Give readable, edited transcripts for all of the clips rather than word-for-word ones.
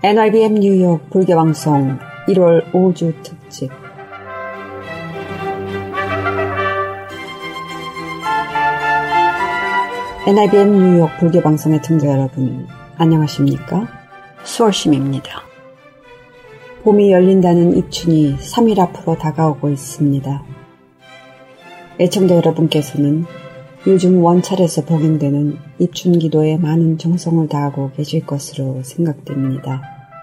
NIBM 뉴욕 불교방송 1월 5주 특집 NIBM 뉴욕 불교방송의 등자 여러분, 안녕하십니까? 수월심입니다. 봄이 열린다는 입춘이 3일 앞으로 다가오고 있습니다. 애청자 여러분께서는 요즘 원찰에서 봉행되는 입춘기도에 많은 정성을 다하고 계실 것으로 생각됩니다.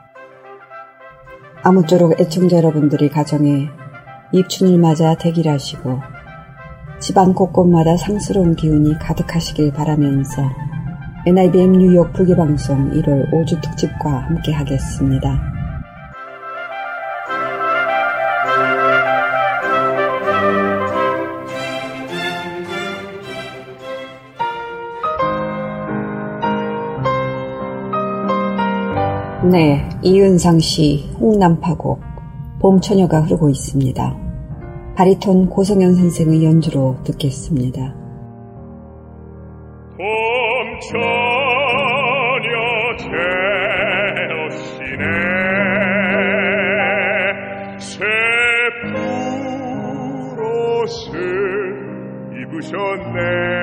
아무쪼록 애청자 여러분들이 가정에 입춘을 맞아 대기하시고 집안 곳곳마다 상스러운 기운이 가득하시길 바라면서 NIBM 뉴욕 불교방송 1월 5주 특집과 함께 하겠습니다. 네, 이은상시 홍남파곡 봄처녀가 흐르고 있습니다. 바리톤 고성현 선생의 연주로 듣겠습니다. 봄처녀 제노시네 새 푸롯을 입으셨네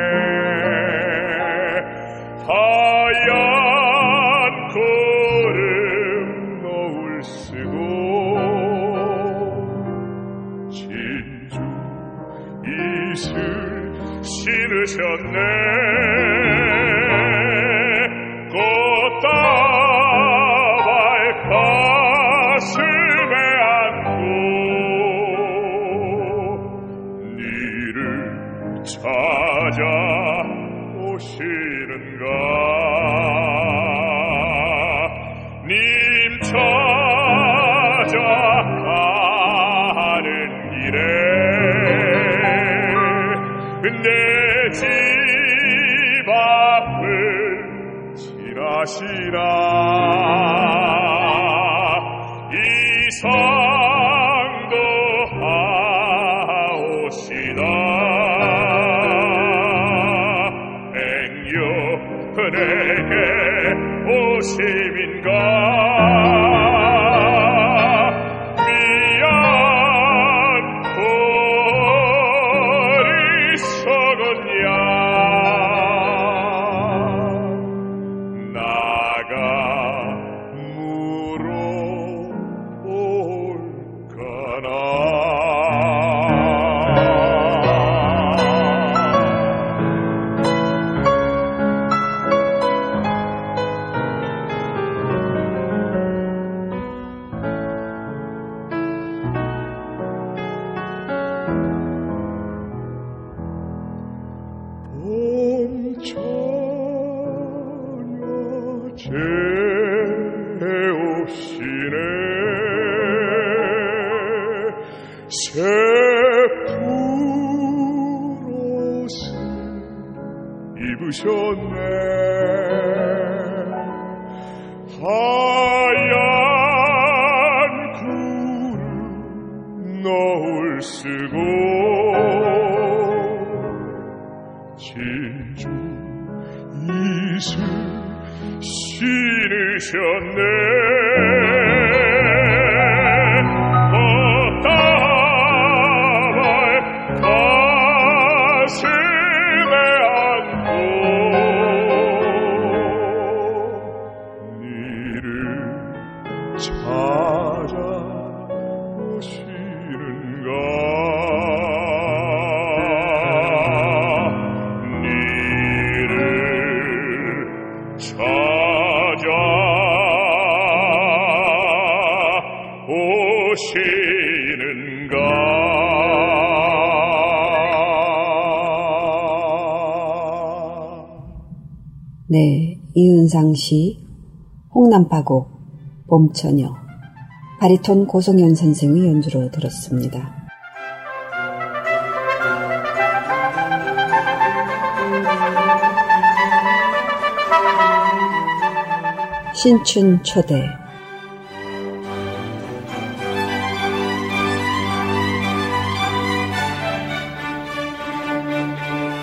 하얀 구름 노을 쓰고 진주 이슬 신으셨네 꽃다발 가슴에 안고 니를 찾아오시는가 님 찾아가는 길에 내 집 앞을 지나시나 이상도 하오시다 앵여 내게 오심인가 새 푸롯을 입으셨네 하얀 구름 노을 쓰고 진주 이슬 신으셨네 네, 이은상시 홍남파곡 봄처녀 바리톤 고성현 선생의 연주로 들었습니다. 신춘 초대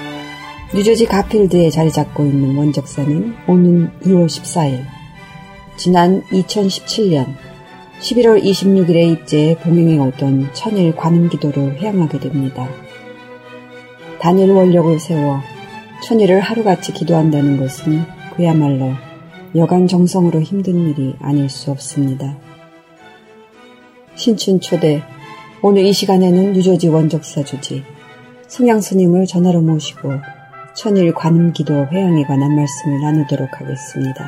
뉴저지 가필드에 자리 잡고 있는 원적사는 오는 2월 14일 지난 2017년 11월 26일에 입제해 봉행해 오던 천일 관음기도를 회양하게 됩니다. 단일 원력을 세워 천일을 하루같이 기도한다는 것은 그야말로 여간 정성으로 힘든 일이 아닐 수 없습니다. 신춘 초대, 오늘 이 시간에는 유저지 원적사 주지 성향스님을 전화로 모시고 천일 관음기도 회양에 관한 말씀을 나누도록 하겠습니다.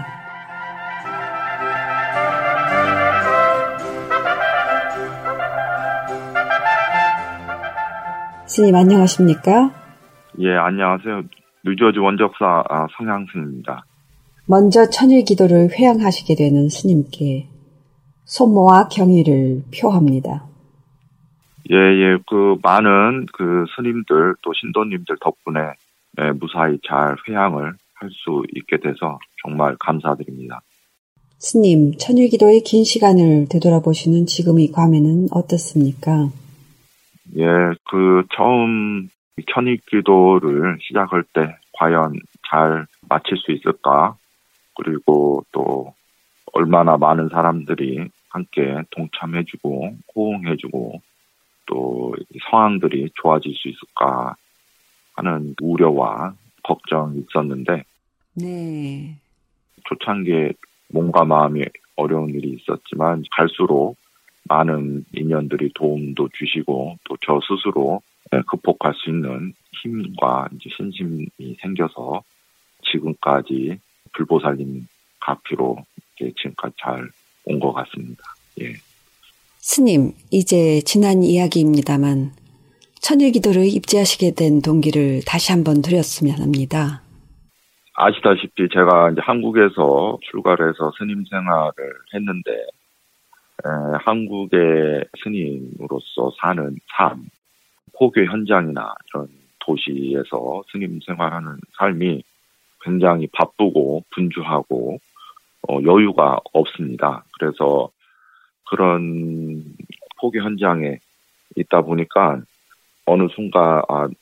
스님 안녕하십니까? 예, 안녕하세요. 뉴저지 원적사 성향스님입니다. 먼저 천일 기도를 회양하시게 되는 스님께 손모와 경의를 표합니다. 예, 많은 스님들 또 신도님들 덕분에 무사히 잘 회양을 할 수 있게 돼서 정말 감사드립니다. 스님, 천일 기도의 긴 시간을 되돌아보시는 지금 이 감회는 어떻습니까? 예, 처음 천일 기도를 시작할 때 과연 잘 마칠 수 있을까? 그리고 또 얼마나 많은 사람들이 함께 동참해주고 호응해주고 또 상황들이 좋아질 수 있을까 하는 우려와 걱정이 있었는데 네. 초창기에 몸과 마음이 어려운 일이 있었지만 갈수록 많은 인연들이 도움도 주시고 또 저 스스로 극복할 수 있는 힘과 이제 신심이 생겨서 지금까지 불보살님 가피로 지금까지 잘 온 것 같습니다. 예. 스님, 이제 지난 이야기입니다만 천일 기도를 입제하시게 된 동기를 다시 한번 드렸으면 합니다. 아시다시피 제가 이제 한국에서 출가를 해서 스님 생활을 했는데 한국의 스님으로서 사는 삶, 포교 현장이나 이런 도시에서 스님 생활하는 삶이 굉장히 바쁘고 분주하고 여유가 없습니다. 그래서 그런 포교 현장에 있다 보니까 어느 순간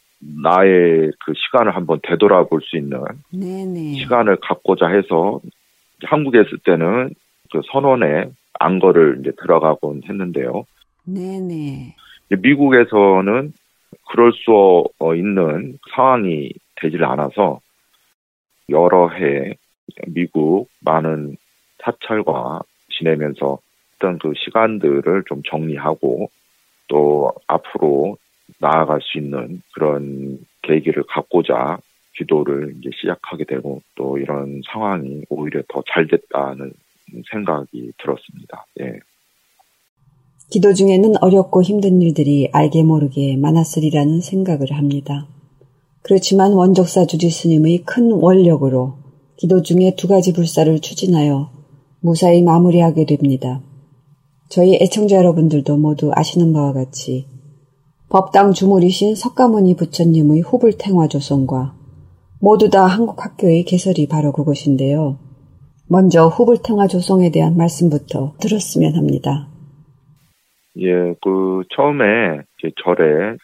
나의 시간을 한번 되돌아볼 수 있는 네네. 시간을 갖고자 해서 한국에 있을 때는 선원에 안거를 이제 들어가곤 했는데요. 네네. 미국에서는 그럴 수 있는 상황이 되질 않아서 여러 해 미국 많은 사찰과 지내면서 어떤 시간들을 좀 정리하고 또 앞으로 나아갈 수 있는 그런 계기를 갖고자 기도를 이제 시작하게 되고 또 이런 상황이 오히려 더 잘 됐다는 생각이 들었습니다. 예. 기도 중에는 어렵고 힘든 일들이 알게 모르게 많았으리라는 생각을 합니다. 그렇지만 원적사 주지 스님의 큰 원력으로 기도 중에 2가지 불사를 추진하여 무사히 마무리하게 됩니다. 저희 애청자 여러분들도 모두 아시는 바와 같이 법당 주물이신 석가모니 부처님의 후불탱화조성과 모두 다 한국학교의 개설이 바로 그것인데요. 먼저 후불탱화조성에 대한 말씀부터 들었으면 합니다. 예, 처음에 절에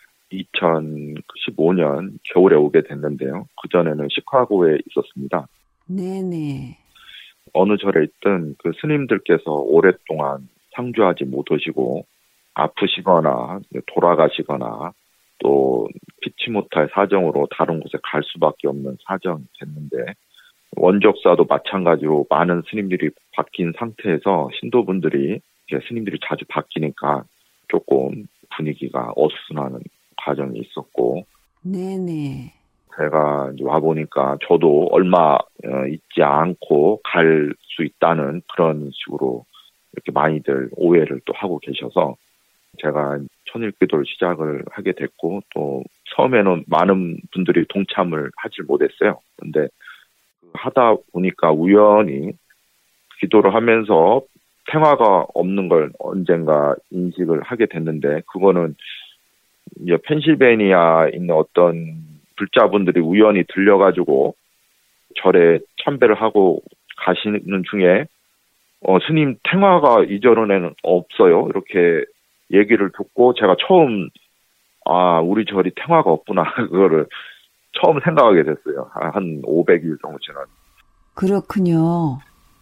2015년 겨울에 오게 됐는데요. 그전에는 시카고에 있었습니다. 네네. 어느 절에 있던 스님들께서 오랫동안 상주하지 못하시고 아프시거나 돌아가시거나 또 피치 못할 사정으로 다른 곳에 갈 수밖에 없는 사정이 됐는데 원적사도 마찬가지로 많은 스님들이 바뀐 상태에서 신도분들이 스님들이 자주 바뀌니까 조금 분위기가 어수선하는 과정이 있었고 네네. 제가 와보니까 저도 얼마 있지 않고 갈 수 있다는 그런 식으로 이렇게 많이들 오해를 또 하고 계셔서 제가 천일기도를 시작을 하게 됐고 또 처음에는 많은 분들이 동참을 하질 못했어요. 근데 하다 보니까 우연히 기도를 하면서 생화가 없는 걸 언젠가 인식을 하게 됐는데 그거는 이제 펜실베니아에 있는 어떤 불자분들이 우연히 들려가지고 절에 참배를 하고 가시는 중에 스님 탱화가 이전에는 없어요. 이렇게 얘기를 듣고 제가 처음 우리 절이 탱화가 없구나 그거를 처음 생각하게 됐어요. 한 500일 정도 지난. 그렇군요.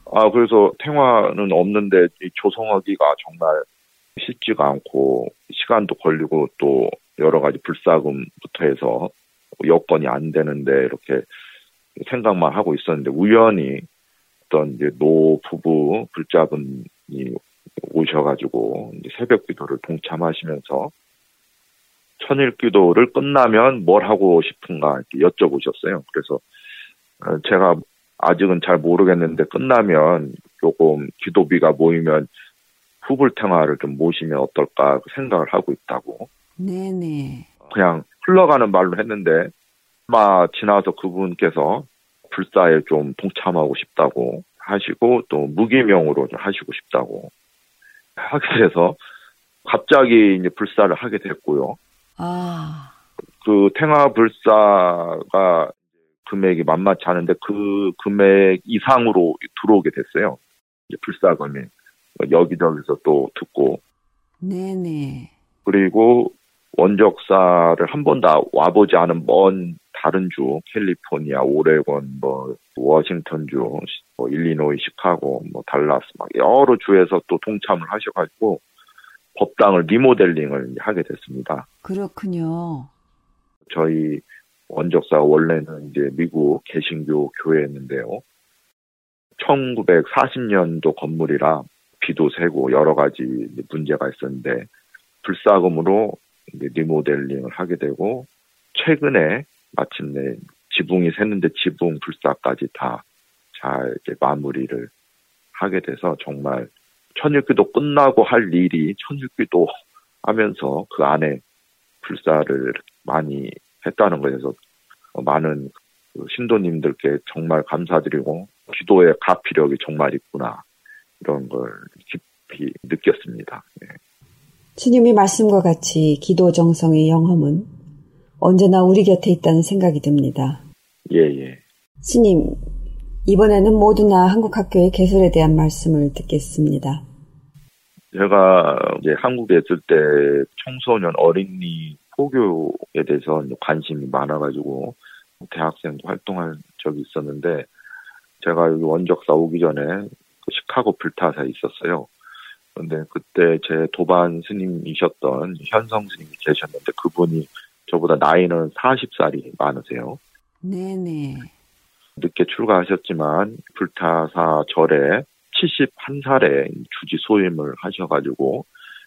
그래서 탱화는 없는데 이 조성하기가 정말 쉽지가 않고 시간도 걸리고 또 여러 가지 불사금부터 해서 여건이 안 되는데 이렇게 생각만 하고 있었는데 우연히 어떤 이제 노 부부 불자분이 오셔가지고 이제 새벽 기도를 동참하시면서 천일 기도를 끝나면 뭘 하고 싶은가 이렇게 여쭤보셨어요. 그래서 제가 아직은 잘 모르겠는데 끝나면 조금 기도비가 모이면 후불탱화를 좀 모시면 어떨까 생각을 하고 있다고. 네네. 그냥 흘러가는 말로 했는데 아마 지나서 그분께서 불사에 좀 동참하고 싶다고 하시고 또 무기명으로 좀 하시고 싶다고 하게 돼서 갑자기 이제 불사를 하게 됐고요. 그 탱화 불사가 금액이 만만치 않은데 그 금액 이상으로 들어오게 됐어요. 이제 불사금이 여기저기서 또 듣고. 네네. 그리고 원적사를 한 번도 와보지 않은 먼 다른 주, 캘리포니아, 오레곤, 워싱턴주, 일리노이, 시카고, 달라스, 여러 주에서 또 동참을 하셔가지고 법당을 리모델링을 하게 됐습니다. 그렇군요. 저희 원적사가 원래는 이제 미국 개신교 교회였는데요. 1940년도 건물이라 비도 새고 여러 가지 문제가 있었는데 불사금으로 이제 리모델링을 하게 되고 최근에 마침내 지붕이 샜는데 지붕 불사까지 다 잘 마무리를 하게 돼서 정말 천일기도 끝나고 할 일이 천일기도 하면서 그 안에 불사를 많이 했다는 것에서 많은 신도님들께 정말 감사드리고 기도의 가피력이 정말 있구나 이런 걸 깊이 느꼈습니다. 네. 주님이 말씀과 같이 기도 정성의 영험은 언제나 우리 곁에 있다는 생각이 듭니다. 예. 스님, 이번에는 모두나 한국학교의 개설에 대한 말씀을 듣겠습니다. 제가 이제 한국에 있을 때 청소년 어린이 포교에 대해서 관심이 많아가지고 대학생도 활동할 적이 있었는데 제가 여기 원적사 오기 전에 시카고 불타사에 있었어요. 그런데 그때 제 도반 스님이셨던 현성 스님이 계셨는데 그분이 저보다 나이는 40살이 많으세요. 네네. 늦게 출가하셨지만 불타사 절에 71살에 주지 소임을 하셔가지고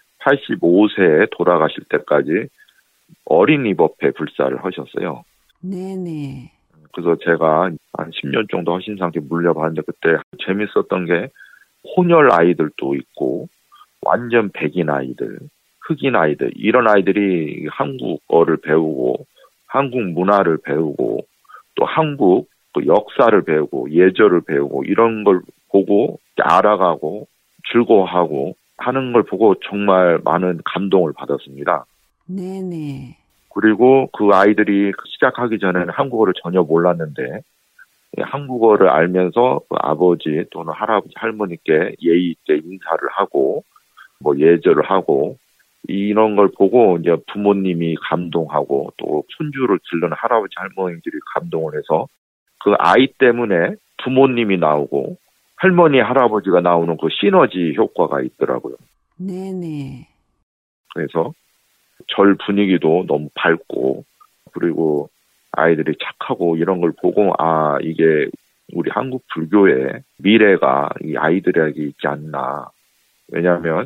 85세에 돌아가실 때까지 어린이 법회 불사를 하셨어요. 네네. 그래서 제가 한 10년 정도 하신 상태 물려봤는데 그때 재밌었던 게 혼혈 아이들도 있고 완전 백인 아이들, 흑인 아이들 이런 아이들이 한국어를 배우고 한국 문화를 배우고 또 한국 역사를 배우고 예절을 배우고 이런 걸 보고 알아가고 즐거워하고 하는 걸 보고 정말 많은 감동을 받았습니다. 네네. 그리고 그 아이들이 시작하기 전에는 한국어를 전혀 몰랐는데 한국어를 알면서 그 아버지 또는 할아버지 할머니께 예의 있게 인사를 하고 예절을 하고 이런 걸 보고 이제 부모님이 감동하고 또 손주를 기르는 할아버지 할머니들이 감동을 해서 그 아이 때문에 부모님이 나오고 할머니 할아버지가 나오는 그 시너지 효과가 있더라고요. 네네. 그래서 절 분위기도 너무 밝고 그리고 아이들이 착하고 이런 걸 보고 이게 우리 한국 불교의 미래가 이 아이들에게 있지 않나. 왜냐하면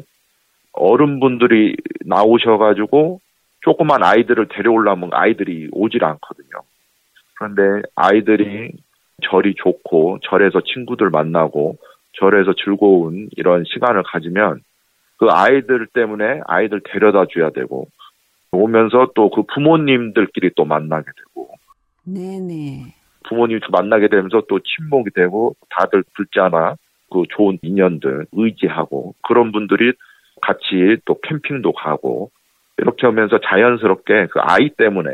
어른분들이 나오셔가지고 조그만 아이들을 데려오려면 아이들이 오질 않거든요. 그런데 아이들이 절이 좋고 절에서 친구들 만나고 절에서 즐거운 이런 시간을 가지면 그 아이들 때문에 아이들 데려다 줘야 되고 오면서 또 그 부모님들끼리 또 만나게 되고 네네. 부모님 만나게 되면서 또 친목이 되고 다들 둘째나 그 좋은 인연들 의지하고 그런 분들이 같이 또 캠핑도 가고 이렇게 하면서 자연스럽게 그 아이 때문에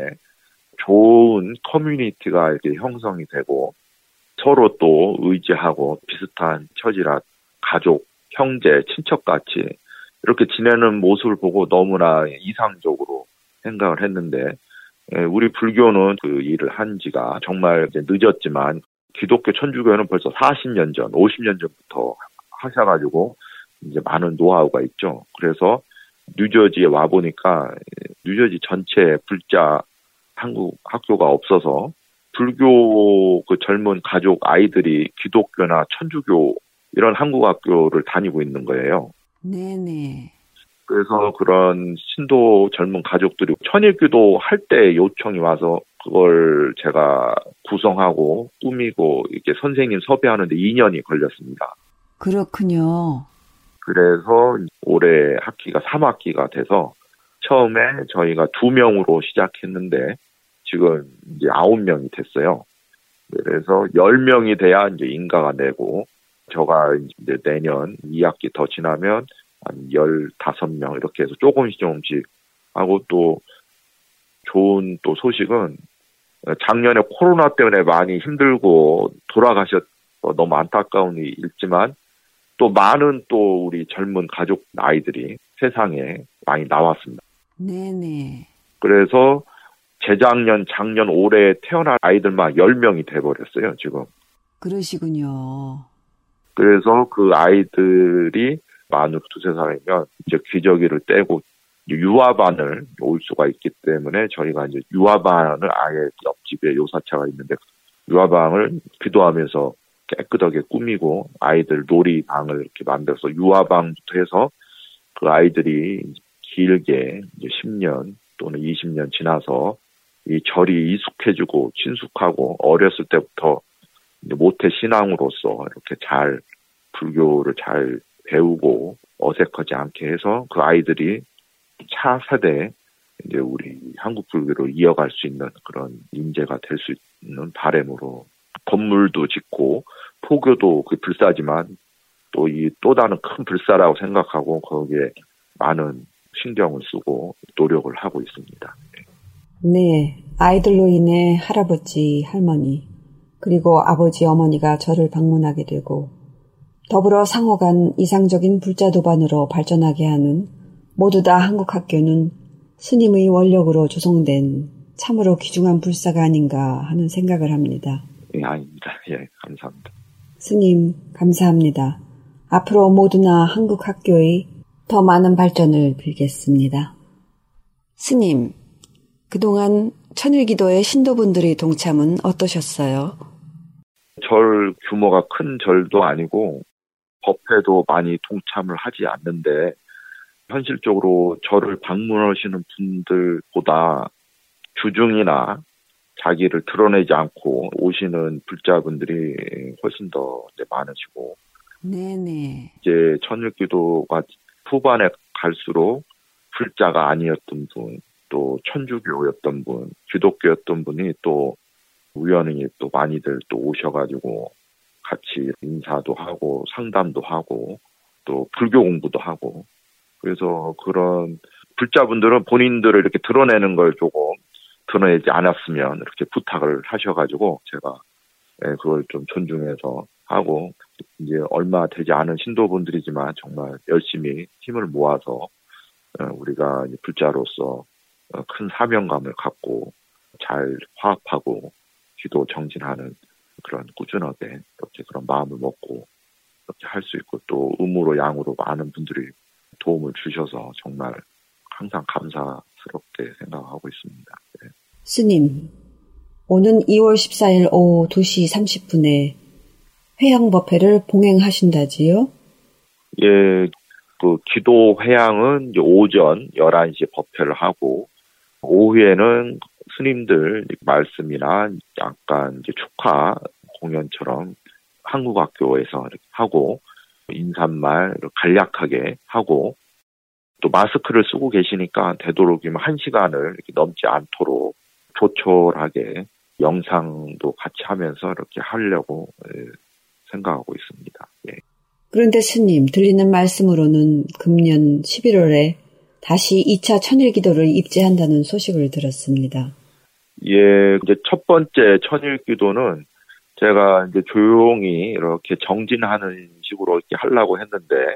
좋은 커뮤니티가 이렇게 형성이 되고 서로 또 의지하고 비슷한 처지라 가족, 형제, 친척같이 이렇게 지내는 모습을 보고 너무나 이상적으로 생각을 했는데 우리 불교는 그 일을 한 지가 정말 이제 늦었지만 기독교 천주교는 벌써 40년 전, 50년 전부터 하셔가지고 이제 많은 노하우가 있죠. 그래서 뉴저지에 와 보니까 뉴저지 전체 불자 한국 학교가 없어서 불교 그 젊은 가족 아이들이 기독교나 천주교 이런 한국 학교를 다니고 있는 거예요. 네네. 그래서 그런 신도 젊은 가족들이 천일기도 할 때 요청이 와서 그걸 제가 구성하고 꾸미고 이렇게 선생님 섭외하는데 2년이 걸렸습니다. 그렇군요. 그래서 올해 학기가 3학기가 돼서 처음에 저희가 2명으로 시작했는데 지금 이제 9명이 됐어요. 그래서 10명이 돼야 이제 인가가 되고 저가 이제 내년 2학기 더 지나면 한 15명 이렇게 해서 조금씩 하고 또 좋은 또 소식은 작년에 코로나 때문에 많이 힘들고 돌아가셨 너무 안타까운 일이 있지만 또 많은 또 우리 젊은 가족 아이들이 세상에 많이 나왔습니다. 네네. 그래서 재작년, 작년, 올해 태어난 아이들만 10명이 돼버렸어요, 지금. 그러시군요. 그래서 그 아이들이 만으로 2-3살이면 이제 기저귀를 떼고 유아반을 올 수가 있기 때문에 저희가 이제 유아반을 아예 옆집에 요사차가 있는데 유아방을 기도하면서 깨끗하게 꾸미고 아이들 놀이방을 이렇게 만들어서 유아방부터 해서 그 아이들이 길게 이제 10년 또는 20년 지나서 이 절이 익숙해지고 친숙하고 어렸을 때부터 이제 모태 신앙으로서 이렇게 잘 불교를 잘 배우고 어색하지 않게 해서 그 아이들이 차세대 이제 우리 한국 불교를 이어갈 수 있는 그런 인재가 될 수 있는 바람으로 건물도 짓고 포교도 그 불사지만 또 다른 큰 불사라고 생각하고 거기에 많은 신경을 쓰고 노력을 하고 있습니다. 네, 아이들로 인해 할아버지, 할머니, 그리고 아버지, 어머니가 저를 방문하게 되고 더불어 상호 간 이상적인 불자 도반으로 발전하게 하는 모두 다 한국 학교는 스님의 원력으로 조성된 참으로 귀중한 불사가 아닌가 하는 생각을 합니다. 예, 아닙니다. 예, 감사합니다. 스님, 감사합니다. 앞으로 모두나 한국 학교의 더 많은 발전을 빌겠습니다. 스님, 그동안 천일기도의 신도분들의 동참은 어떠셨어요? 절 규모가 큰 절도 아니고 법회도 많이 동참을 하지 않는데 현실적으로 절을 방문하시는 분들보다 주중이나 자기를 드러내지 않고 오시는 불자분들이 훨씬 더 이제 많으시고, 네네. 이제 천일기도가 후반에 갈수록 불자가 아니었던 분, 또 천주교였던 분, 기독교였던 분이 또 우연히 또 많이들 또 오셔가지고 같이 인사도 하고 상담도 하고 또 불교 공부도 하고, 그래서 그런 불자분들은 본인들을 이렇게 드러내는 걸 조금 드러내지 않았으면 이렇게 부탁을 하셔가지고 제가 그걸 좀 존중해서 하고, 이제 얼마 되지 않은 신도분들이지만 정말 열심히 힘을 모아서 우리가 불자로서 큰 사명감을 갖고 잘 화합하고 기도 정진하는 그런 꾸준하게 이렇게 그런 마음을 먹고 이렇게 할 수 있고, 또 음으로 양으로 많은 분들이 도움을 주셔서 정말 항상 감사스럽게 생각하고 있습니다. 네. 스님, 오는 2월 14일 오후 2시 30분에 회향법회를 봉행하신다지요? 예, 그 기도 회향은 이제 오전 11시에 법회를 하고, 오후에는 스님들 말씀이나 약간 이제 축하 공연처럼 한국학교에서 이렇게 하고, 인사말 간략하게 하고, 또 마스크를 쓰고 계시니까 되도록이면 1시간을 이렇게 넘지 않도록 조촐하게 영상도 같이 하면서 이렇게 하려고 생각하고 있습니다. 예. 그런데 스님, 들리는 말씀으로는 금년 11월에 다시 2차 천일기도를 입제한다는 소식을 들었습니다. 예, 이제 첫 번째 천일기도는 제가 이제 조용히 이렇게 정진하는 식으로 이렇게 하려고 했는데,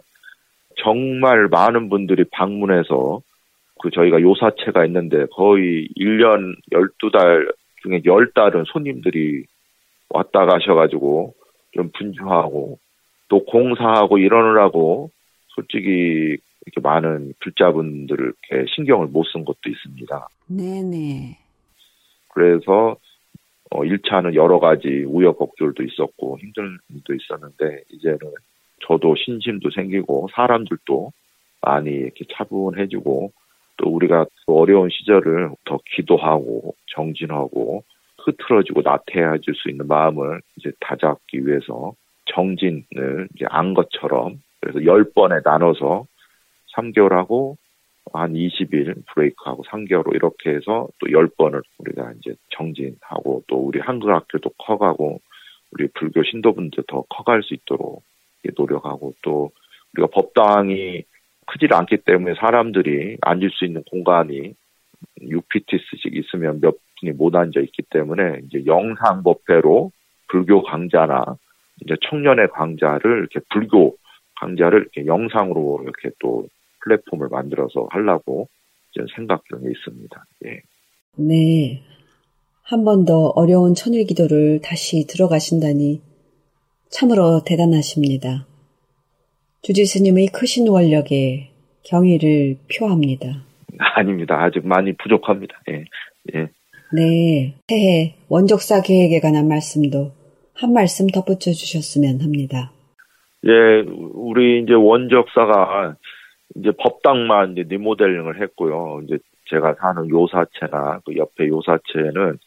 정말 많은 분들이 방문해서 저희가 요사체가 있는데 거의 1년 12달 중에 10달은 손님들이 왔다 가셔가지고 좀 분주하고 또 공사하고 이러느라고 솔직히 이렇게 많은 글자분들을 이렇게 신경을 못 쓴 것도 있습니다. 네네. 그래서 1차는 여러 가지 우여곡절도 있었고 힘든 일도 있었는데 이제는 저도 신심도 생기고 사람들도 많이 이렇게 차분해지고 또 우리가 어려운 시절을 더 기도하고 정진하고 흐트러지고 나태해질 수 있는 마음을 이제 다잡기 위해서 정진을 이제 안 것처럼 그래서 10번에 나눠서 3개월하고 한 20일 브레이크하고 3개월 이렇게 해서 또 10번을 우리가 이제 정진하고 또 우리 한글 학교도 커가고 우리 불교 신도분들 더 커갈 수 있도록 노력하고 또 우리가 법당이 크지 않기 때문에 사람들이 앉을 수 있는 공간이 6피트씩 있으면 몇 분이 못 앉아 있기 때문에 이제 영상 법회로 불교 강좌나 이제 청년의 강좌를 이렇게 불교 강좌를 이렇게 영상으로 이렇게 또 플랫폼을 만들어서 하려고 이제 생각 중에 있습니다. 예. 네. 한 번 더 어려운 천일 기도를 다시 들어가신다니 참으로 대단하십니다. 주지 스님의 크신 원력에 경의를 표합니다. 아닙니다. 아직 많이 부족합니다. 예. 예. 네. 새해 원적사 계획에 관한 말씀도 한 말씀 덧붙여 주셨으면 합니다. 예, 우리 이제 원적사가 이제 법당만 이제 리모델링을 했고요. 이제 제가 사는 요사체나 그 옆에 요사체는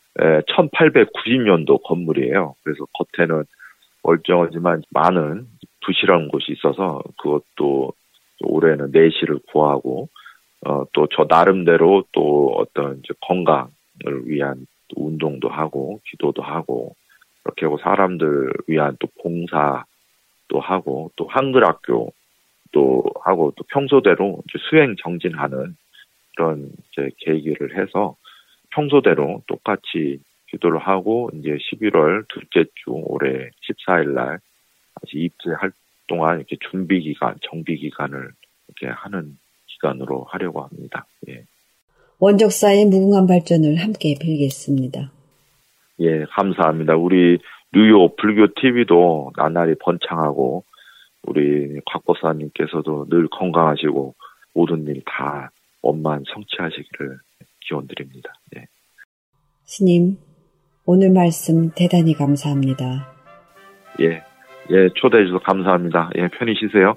1890년도 건물이에요. 그래서 겉에는 멀쩡하지만 많은 부실한 곳이 있어서 그것도 올해는 내실을 구하고 또 저 나름대로 또 어떤 이제 건강을 위한 또 운동도 하고 기도도 하고 이렇게 하고 사람들 위한 또 봉사도 하고 또 한글학교 또 하고 또 평소대로 이제 수행 정진하는 그런 이제 계기를 해서 평소대로 똑같이 기도를 하고 이제 11월 둘째 주 올해 14일 날 다시 입퇴할 동안 이렇게 준비 기간, 정비 기간을 이렇게 하는 기간으로 하려고 합니다. 예. 원적사의 무궁한 발전을 함께 빌겠습니다. 예, 감사합니다. 우리 뉴욕 불교 TV도 나날이 번창하고 우리 곽 법사님께서도 늘 건강하시고 모든 일 다 원만 성취하시기를 기원드립니다. 예. 스님, 오늘 말씀 대단히 감사합니다. 예, 초대해 주셔서 감사합니다. 예, 편히 쉬세요.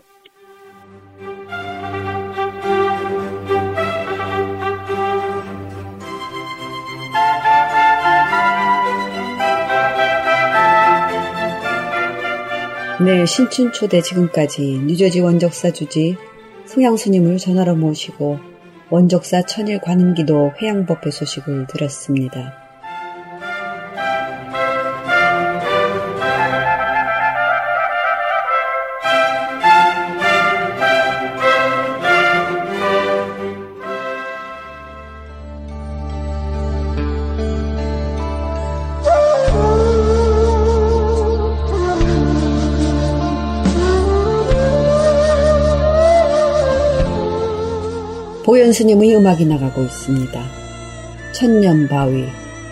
네, 신춘초대 지금까지 뉴저지 원적사 주지 성향스님을 전화로 모시고 원적사 천일 관음기도 회양법회 소식을 들었습니다. 보현 스님의 음악이 나가고 있습니다. 천년바위.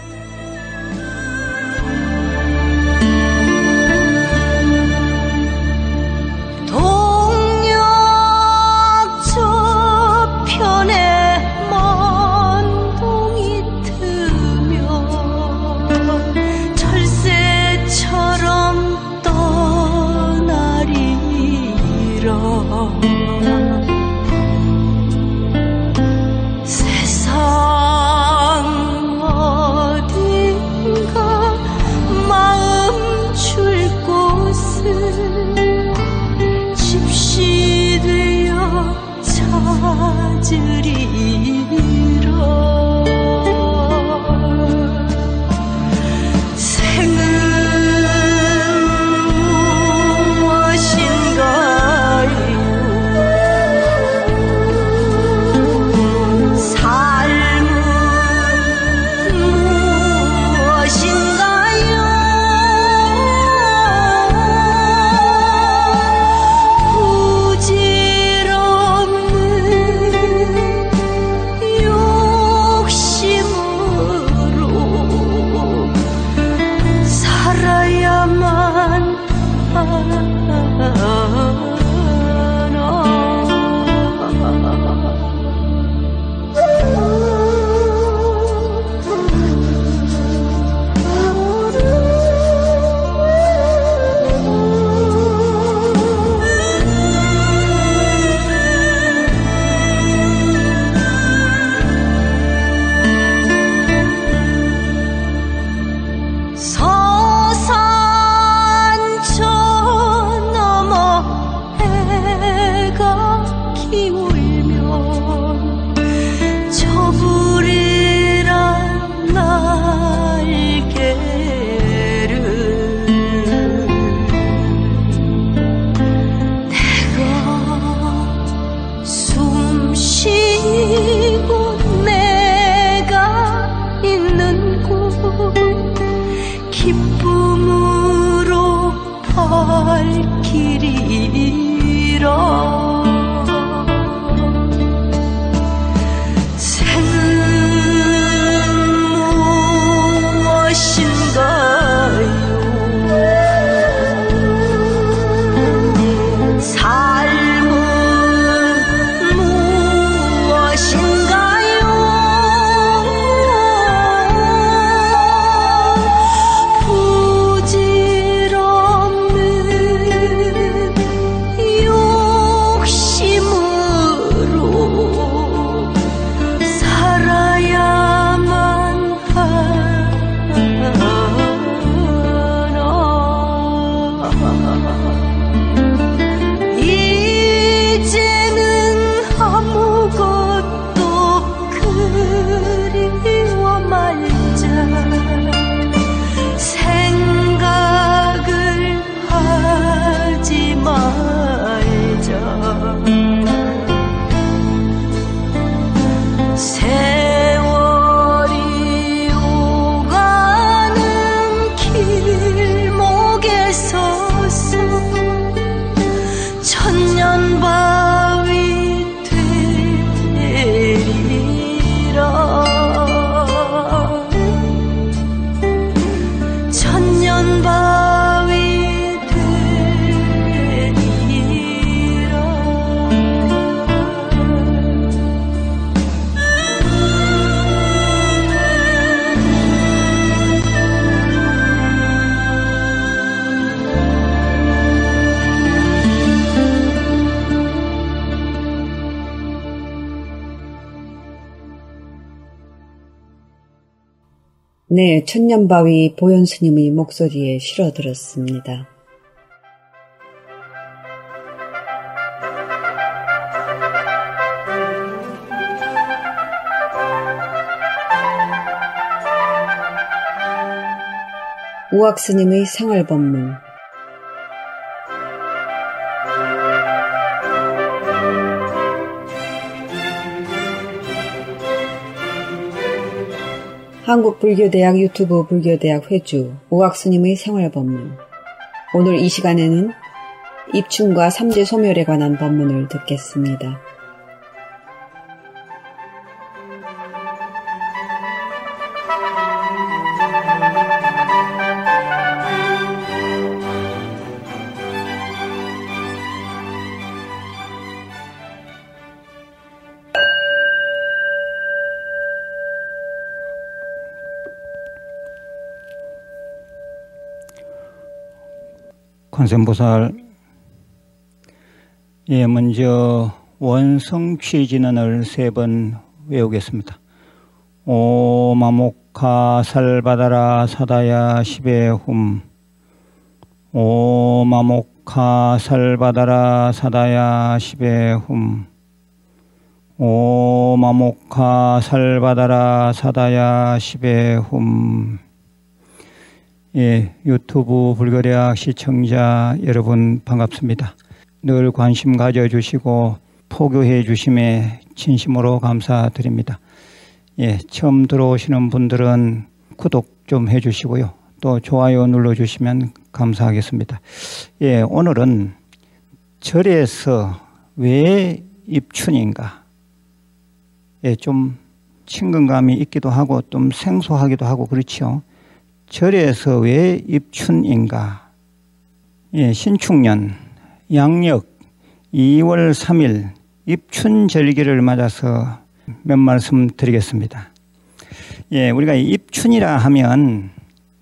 동력 저편에 먼 동이 트며 철새처럼 떠나리라. 세상 네, 천년바위 보현 스님의 목소리에 실어 들었습니다. 우악 스님의 생활법문. 한국불교대학 유튜브 불교대학 회주 우악 스님의 생활법문. 오늘 이 시간에는 입춘과 삼재 소멸에 관한 법문을 듣겠습니다. 관세음보살, 먼저 원성 취진언을 3번 외우겠습니다. 오마목하 살바다라 사다야 시베훔. 오마목하 살바다라 사다야 시베훔. 오마목하 살바다라 사다야 시베훔. 유튜브 불교대학 시청자 여러분 반갑습니다. 늘 관심 가져주시고 포교해 주심에 진심으로 감사드립니다. 처음 들어오시는 분들은 구독 좀 해주시고요. 또 좋아요 눌러주시면 감사하겠습니다. 오늘은 절에서 왜 입춘인가? 좀 친근감이 있기도 하고 좀 생소하기도 하고 그렇죠. 절에서 왜 입춘인가? 신축년 양력 2월 3일 입춘절기를 맞아서 몇 말씀 드리겠습니다. 우리가 입춘이라 하면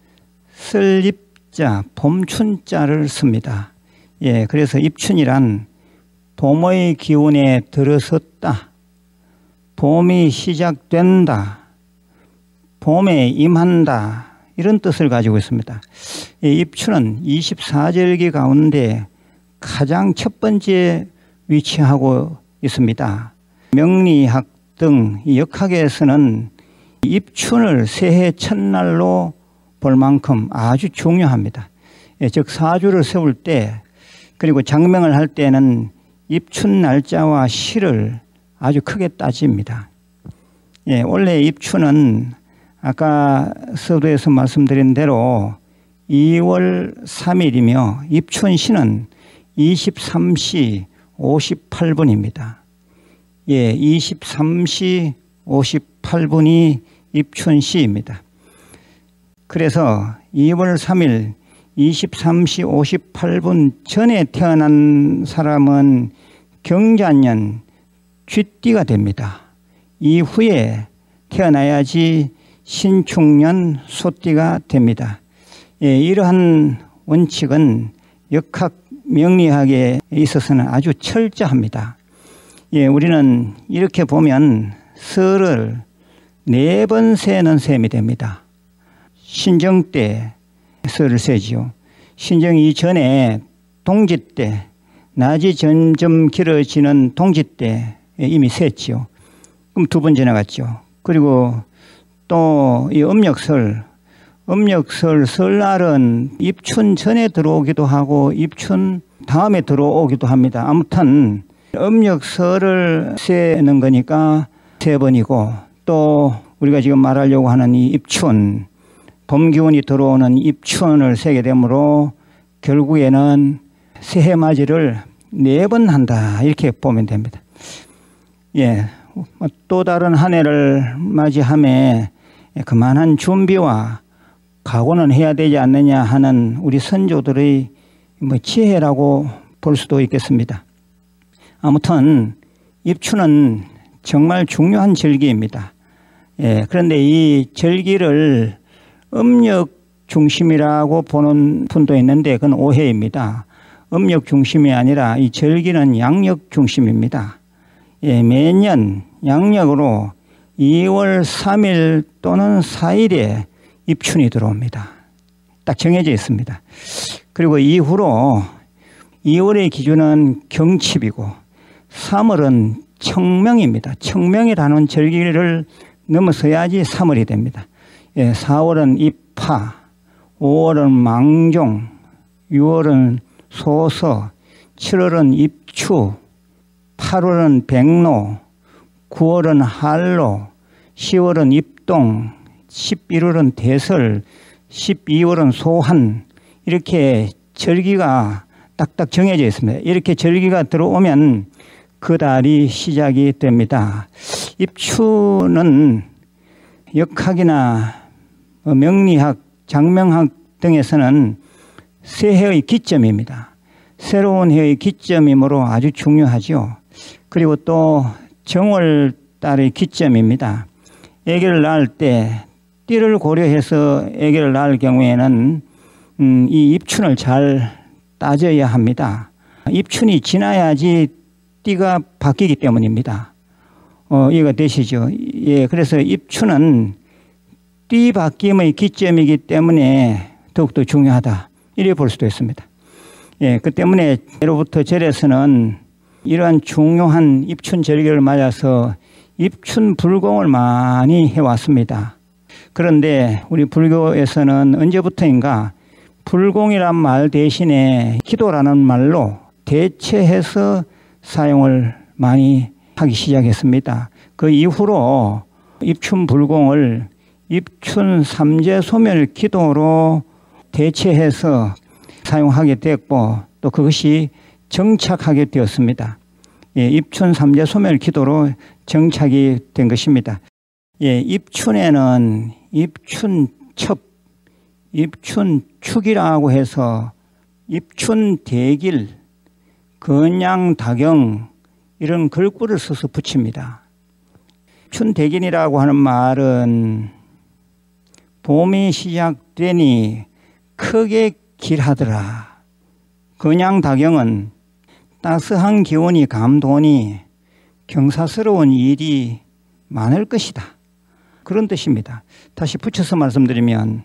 쓸입자, 봄춘자를 씁니다. 그래서 입춘이란 봄의 기운에 들어섰다, 봄이 시작된다, 봄에 임한다, 이런 뜻을 가지고 있습니다. 입춘은 24절기 가운데 가장 첫 번째 위치하고 있습니다. 명리학 등 역학에서는 입춘을 새해 첫날로 볼 만큼 아주 중요합니다. 즉 사주를 세울 때 그리고 장명을 할 때는 입춘 날짜와 시를 아주 크게 따집니다. 원래 입춘은 아까 서두에서 말씀드린 대로 2월 3일이며 입춘시는 23시 58분입니다. 23시 58분이 입춘시입니다. 그래서 2월 3일 23시 58분 전에 태어난 사람은 경자년 쥐띠가 됩니다. 이후에 태어나야지 신축년 소띠가 됩니다. 이러한 원칙은 역학 명리학에 있어서는 아주 철저합니다. 우리는 이렇게 보면 설을 4번 세는 셈이 됩니다. 신정 때 설을 세지요. 신정 이전에 동지 때, 낮이 점점 길어지는 동지 때 이미 셌지요. 그럼 2번 지나갔죠. 그리고 또 이 음력설 설날은 입춘 전에 들어오기도 하고 입춘 다음에 들어오기도 합니다. 아무튼 음력설을 세는 거니까 3번이고, 또 우리가 지금 말하려고 하는 이 입춘, 봄 기운이 들어오는 입춘을 세게 되므로 결국에는 새해 맞이를 4번 한다, 이렇게 보면 됩니다. 또 다른 한 해를 맞이함에 그만한 준비와 각오는 해야 되지 않느냐 하는 우리 선조들의 지혜라고 볼 수도 있겠습니다. 아무튼 입춘은 정말 중요한 절기입니다. 그런데 이 절기를 음력 중심이라고 보는 분도 있는데 그건 오해입니다. 음력 중심이 아니라 이 절기는 양력 중심입니다. 매년 양력으로 2월 3일 또는 4일에 입춘이 들어옵니다. 딱 정해져 있습니다. 그리고 이후로 2월의 기준은 경칩이고 3월은 청명입니다. 청명이라는 절기를 넘어서야지 3월이 됩니다. 4월은 입하, 5월은 망종, 6월은 소서, 7월은 입추, 8월은 백로, 9월은 한로, 10월은 입동, 11월은 대설, 12월은 소한, 이렇게 절기가 딱딱 정해져 있습니다. 이렇게 절기가 들어오면 그 달이 시작이 됩니다. 입추는 역학이나 명리학, 장명학 등에서는 새해의 기점입니다. 새로운 해의 기점이므로 아주 중요하죠. 그리고 또 정월 달의 기점입니다. 아기를 낳을 때 띠를 고려해서 아기를 낳을 경우에는 이 입춘을 잘 따져야 합니다. 입춘이 지나야지 띠가 바뀌기 때문입니다. 이해가 되시죠? 예, 그래서 입춘은 띠 바뀜의 기점이기 때문에 더욱더 중요하다. 이래 볼 수도 있습니다. 예, 그 때문에 예로부터 절에서는 이러한 중요한 입춘 절기를 맞아서 입춘 불공을 많이 해왔습니다. 그런데 우리 불교에서는 언제부터인가 불공이란 말 대신에 기도라는 말로 대체해서 사용을 많이 하기 시작했습니다. 그 이후로 입춘 불공을 입춘 삼재 소멸 기도로 대체해서 사용하게 됐고 또 그것이 정착하게 되었습니다. 예, 입춘 삼재 소멸 기도로 정착이 된 것입니다. 예, 입춘에는 입춘첩, 입춘축이라고 해서 입춘대길, 건양다경 이런 글귀를 써서 붙입니다. 입춘대길이라고 하는 말은 봄이 시작되니 크게 길하더라. 건양다경은 따스한 기온이 감도니 경사스러운 일이 많을 것이다. 그런 뜻입니다. 다시 붙여서 말씀드리면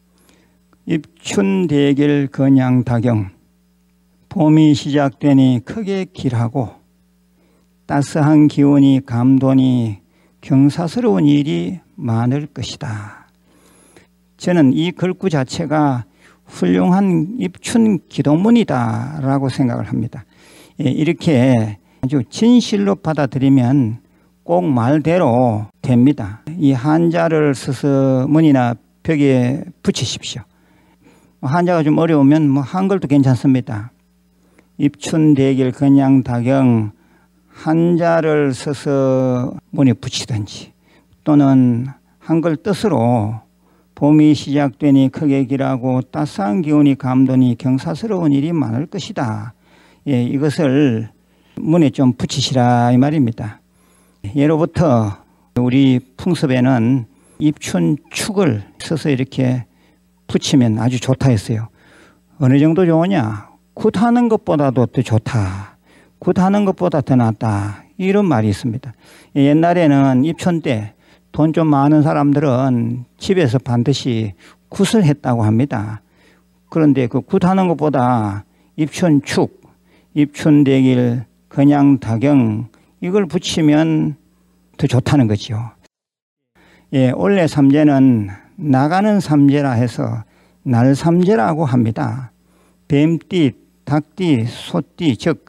입춘대길 건양다경, 봄이 시작되니 크게 길하고 따스한 기온이 감도니 경사스러운 일이 많을 것이다. 저는 이 글귀 자체가 훌륭한 입춘 기도문이다 라고 생각을 합니다. 이렇게 아주 진실로 받아들이면 꼭 말대로 됩니다. 이 한자를 써서 문이나 벽에 붙이십시오. 한자가 좀 어려우면 한글도 괜찮습니다. 입춘대길 건양다경 한자를 써서 문에 붙이든지 또는 한글 뜻으로 봄이 시작되니 크게 길하고 따스한 기운이 감도니 경사스러운 일이 많을 것이다. 예, 이것을 문에 좀 붙이시라 이 말입니다. 예로부터 우리 풍습에는 입춘축을 써서 이렇게 붙이면 아주 좋다 했어요. 어느 정도 좋으냐? 굿하는 것보다도 더 좋다. 굿하는 것보다 더 낫다. 이런 말이 있습니다. 옛날에는 입춘 때 돈 좀 많은 사람들은 집에서 반드시 굿을 했다고 합니다. 그런데 그 굿하는 것보다 입춘축, 입춘대길, 건양다경 이걸 붙이면 더 좋다는 거죠. 예, 원래 삼재는 나가는 삼재라 해서 날삼재라고 합니다. 뱀띠, 닭띠, 소띠, 즉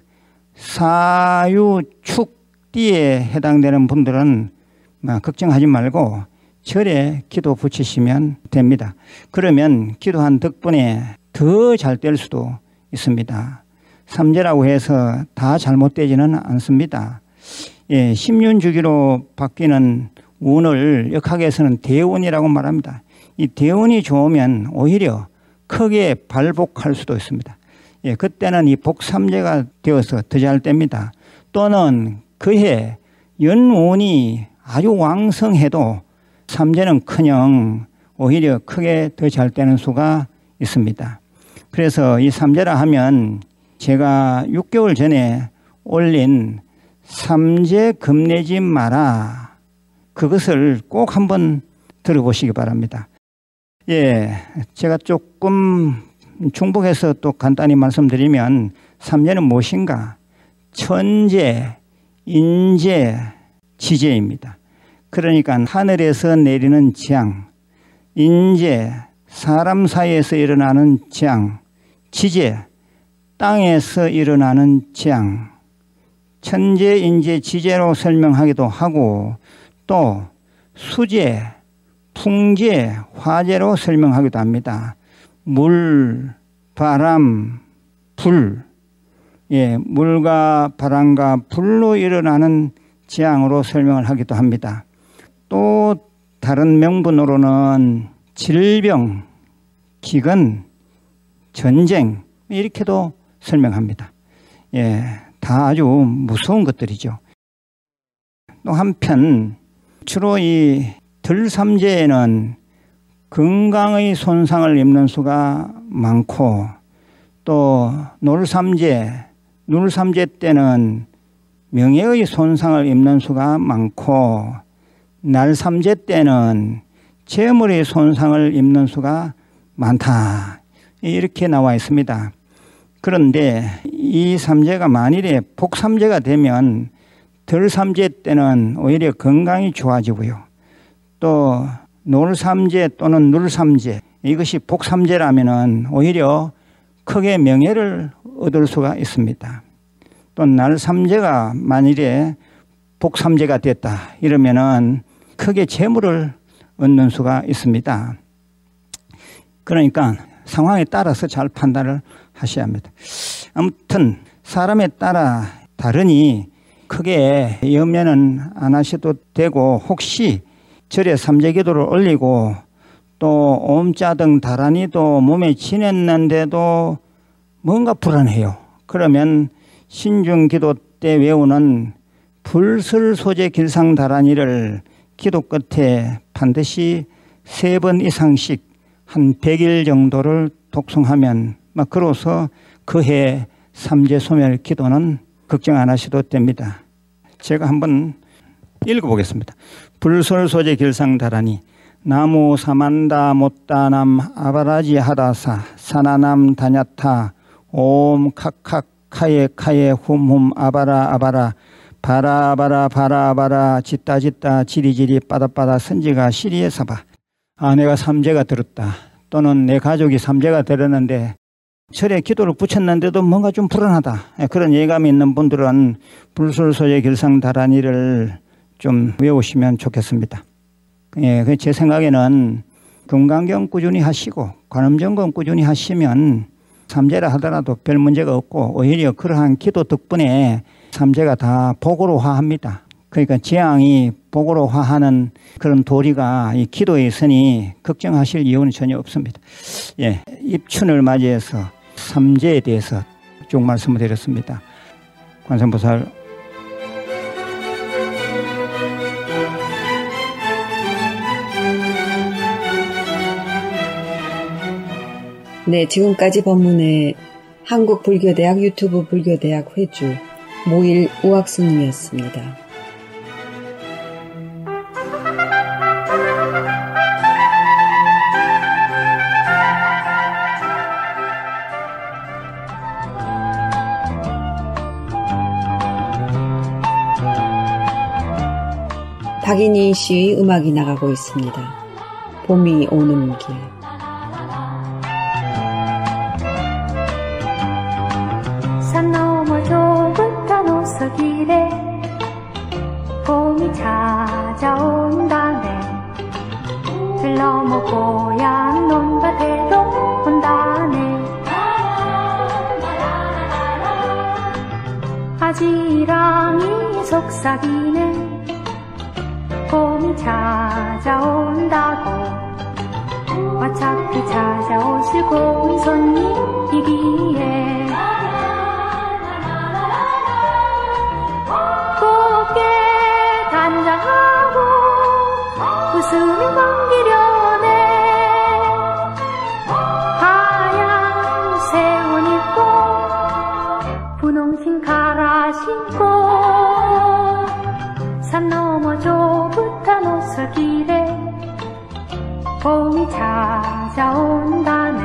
사유축띠에 해당되는 분들은 걱정하지 말고 절에 기도 붙이시면 됩니다. 그러면 기도한 덕분에 더 잘 될 수도 있습니다. 삼재라고 해서 다 잘못되지는 않습니다. 예, 십륜주기로 바뀌는 운을 역학에서는 대운이라고 말합니다. 이 대운이 좋으면 오히려 크게 발복할 수도 있습니다. 예, 그때는 이 복삼재가 되어서 더 잘 됩니다. 또는 그해 연운이 아주 왕성해도 삼재는커녕 오히려 크게 더 잘 되는 수가 있습니다. 그래서 이 삼재라 하면 제가 6개월 전에 올린 삼재 겁내지 마라. 그것을 꼭 한번 들어보시기 바랍니다. 예, 제가 조금 중복해서 또 간단히 말씀드리면 삼재는 무엇인가? 천재, 인재, 지재입니다. 그러니까 하늘에서 내리는 재앙, 인재, 사람 사이에서 일어나는 재앙, 지재, 땅에서 일어나는 재앙, 천재, 인재, 지재로 설명하기도 하고 또 수재, 풍재, 화재로 설명하기도 합니다. 물, 바람, 불, 예, 물과 바람과 불로 일어나는 재앙으로 설명을 하기도 합니다. 또 다른 명분으로는 질병, 기근, 전쟁 이렇게도 설명합니다. 예, 다 아주 무서운 것들이죠. 또 한편 주로 이 들삼재에는 건강의 손상을 입는 수가 많고 또 놀삼재 때는 명예의 손상을 입는 수가 많고 날삼재 때는 재물의 손상을 입는 수가 많다. 이렇게 나와 있습니다. 그런데 이 삼재가 만일에 복삼재가 되면 덜삼재 때는 오히려 건강이 좋아지고요. 또 놀삼재 또는 눌삼재 이것이 복삼재라면 오히려 크게 명예를 얻을 수가 있습니다. 또 날삼재가 만일에 복삼재가 됐다 이러면은 크게 재물을 얻는 수가 있습니다. 그러니까 상황에 따라서 잘 판단을 하셔야 합니다. 아무튼 사람에 따라 다르니 크게 염려는 안 하셔도 되고 혹시 절에 삼재기도를 올리고 또 옴자 등 다란이도 몸에 지냈는데도 뭔가 불안해요. 그러면 신중기도 때 외우는 불설소재 길상다란이를 기도 끝에 반드시 3번 이상씩 한 100일 정도를 독송하면 그로서 그해 삼재소멸 기도는 걱정 안 하셔도 됩니다. 제가 한번 읽어보겠습니다. 불설소재 길상다란이 나무 사만다 못다남 아바라지 하다사 사나남 다냐타 옴 카카 카예 카예 훔훔 아바라 아바라 바라 바라 바라 바라 짓다 짓다 지리지리 빠다빠다 선지가 시리에 사바. 아, 내가 삼재가 들었다. 또는 내 가족이 삼재가 들었는데 절에 기도를 붙였는데도 뭔가 좀 불안하다. 그런 예감이 있는 분들은 불설소재 길상다란이를 좀 외우시면 좋겠습니다. 예, 제 생각에는 금강경 꾸준히 하시고 관음정금 꾸준히 하시면 삼재라 하더라도 별 문제가 없고 오히려 그러한 기도 덕분에 삼재가 다 복으로 화합니다. 그러니까 재앙이 복으로 화하는 그런 도리가 이 기도에 있으니 걱정하실 이유는 전혀 없습니다. 예, 입춘을 맞이해서 삼재에 대해서 쭉 말씀을 드렸습니다. 관세음보살 네, 지금까지 법문의 한국불교대학 유튜브 불교대학 회주 모일 우학스님이었습니다. 박인희 씨의 음악이 나가고 있습니다. 봄이 오는 길. 산 너머 좁은 단호서길에 봄이 찾아온다네. 들 넘어 고향 논밭에도 온다네. 아지랑이 속삭이네. 봄이 찾아온다고. 어차피 찾아오실 고운 손님이기에 곱게 단장하고 웃음이 감기려네. 하얀 새옷 입고 분홍신 갈아 신고 산 넘어 좁은 단호서길에 봄이 찾아온다네.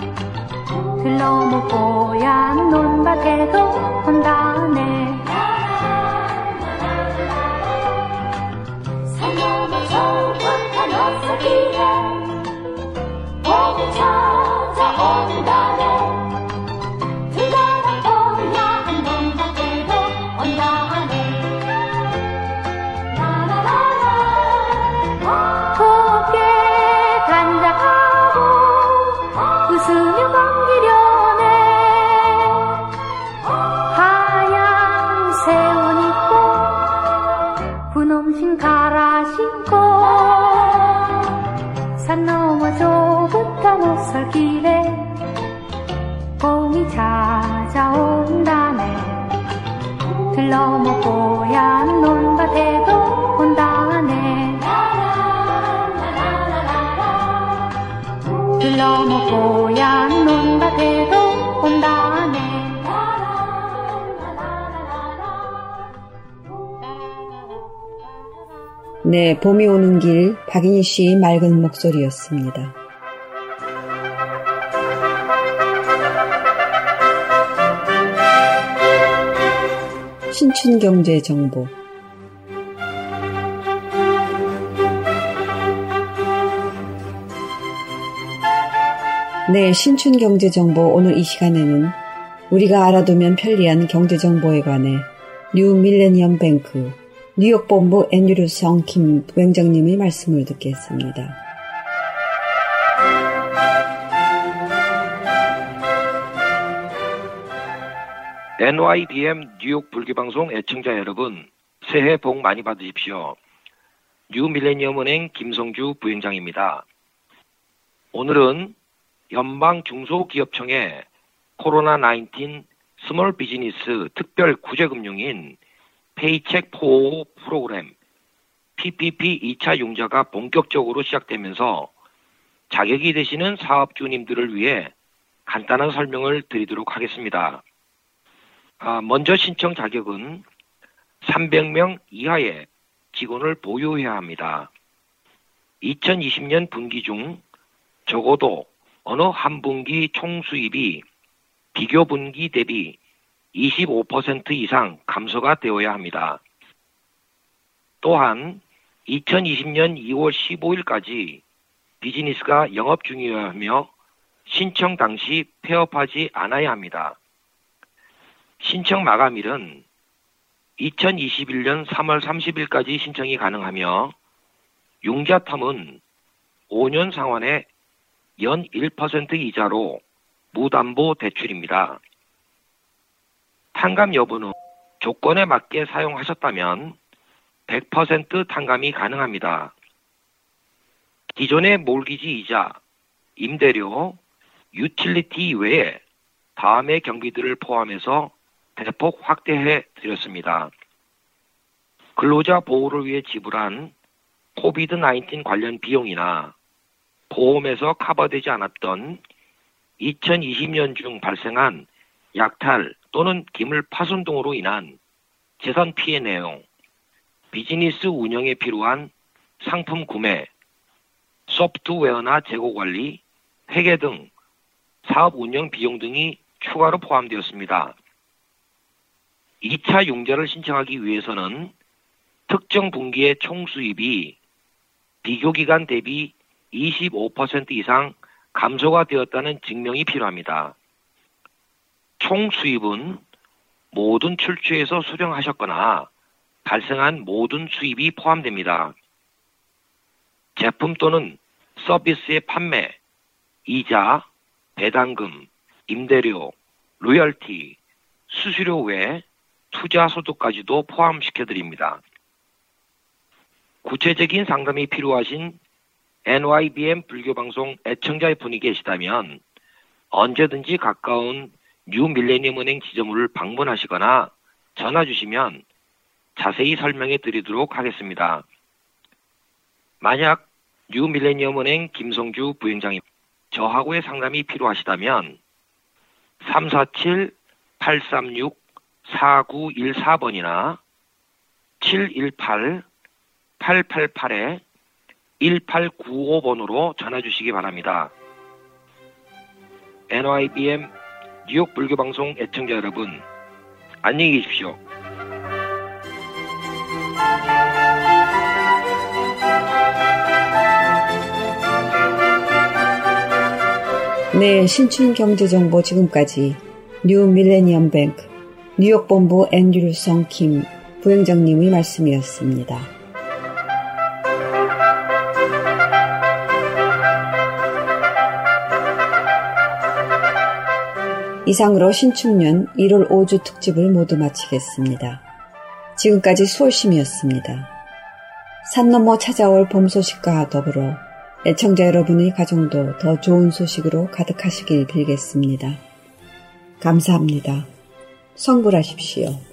들러무 뽀얀 논밭에도 온다네. 산 넘어 저먼 어서기에 봄이 찾아온다네. 들러무 뽀얀 논밭에도 온다네. 곱게 단장하고 웃으며 반기려네. 하얀 새옷 입고 분홍신 갈아 신고 산 넘어 좁은 오솔길에 봄이 찾아온다네. 들러머 뽀얀 논밭에도 온다네. 들러머 뽀얀 논밭에도 온다네. 네, 봄이 오는 길 박인희 씨의 맑은 목소리였습니다. 신춘경제정보. 네, 신춘경제정보. 오늘 이 시간에는 우리가 알아두면 편리한 경제정보에 관해 뉴 밀레니엄 뱅크 뉴욕 본부 앤드류 성킴 부행장님의 말씀을 듣겠습니다. NYBM 뉴욕 불교방송 애청자 여러분, 새해 복 많이 받으십시오. 뉴 밀레니엄 은행 김성주 부행장입니다. 오늘은 연방중소기업청의 코로나19 스몰 비즈니스 특별 구제금융인 페이책 포 프로그램 PPP 2차 융자가 본격적으로 시작되면서 자격이 되시는 사업주님들을 위해 간단한 설명을 드리도록 하겠습니다. 먼저 신청 자격은 300명 이하의 직원을 보유해야 합니다. 2020년 분기 중 적어도 어느 한 분기 총 수입이 비교 분기 대비 25% 이상 감소가 되어야 합니다. 또한 2020년 2월 15일까지 비즈니스가 영업 중이어야 하며 신청 당시 폐업하지 않아야 합니다. 신청 마감일은 2021년 3월 30일까지 신청이 가능하며 융자 텀은 5년 상환에 연 1% 이자로 무담보 대출입니다. 탕감 여부는 조건에 맞게 사용하셨다면 100% 탕감이 가능합니다. 기존의 몰기지 이자, 임대료, 유틸리티 외에 다음의 경비들을 포함해서 대폭 확대해 드렸습니다. 근로자 보호를 위해 지불한 코비드-19 관련 비용이나 보험에서 커버되지 않았던 2020년 중 발생한 약탈 또는 기물 파손 등으로 인한 재산 피해 내용, 비즈니스 운영에 필요한 상품 구매, 소프트웨어나 재고 관리, 회계 등 사업 운영 비용 등이 추가로 포함되었습니다. 2차 융자를 신청하기 위해서는 특정 분기의 총 수입이 비교 기간 대비 25% 이상 감소가 되었다는 증명이 필요합니다. 총 수입은 모든 출처에서 수령하셨거나 발생한 모든 수입이 포함됩니다. 제품 또는 서비스의 판매, 이자, 배당금, 임대료, 로열티, 수수료 외 투자 소득까지도 포함시켜드립니다. 구체적인 상담이 필요하신 NYBM 불교방송 애청자의 분이 계시다면 언제든지 가까운 뉴 밀레니엄 은행 지점을 방문하시거나 전화 주시면 자세히 설명해 드리도록 하겠습니다. 만약 뉴 밀레니엄 은행 김성주 부행장이 저하고의 상담이 필요하시다면 347-836-4914번이나 718-888-8888 1895번으로 전화 주시기 바랍니다. NYBM 뉴욕 불교방송 애청자 여러분, 안녕히 계십시오. 네, 신춘경제정보 지금까지 뉴 밀레니엄 뱅크 뉴욕 본부 앤드류 성킴 부행장님의 말씀이었습니다. 이상으로 신축년 1월 5주 특집을 모두 마치겠습니다. 지금까지 수월심이었습니다. 산 넘어 찾아올 봄 소식과 더불어 애청자 여러분의 가정도 더 좋은 소식으로 가득하시길 빌겠습니다. 감사합니다. 성불하십시오.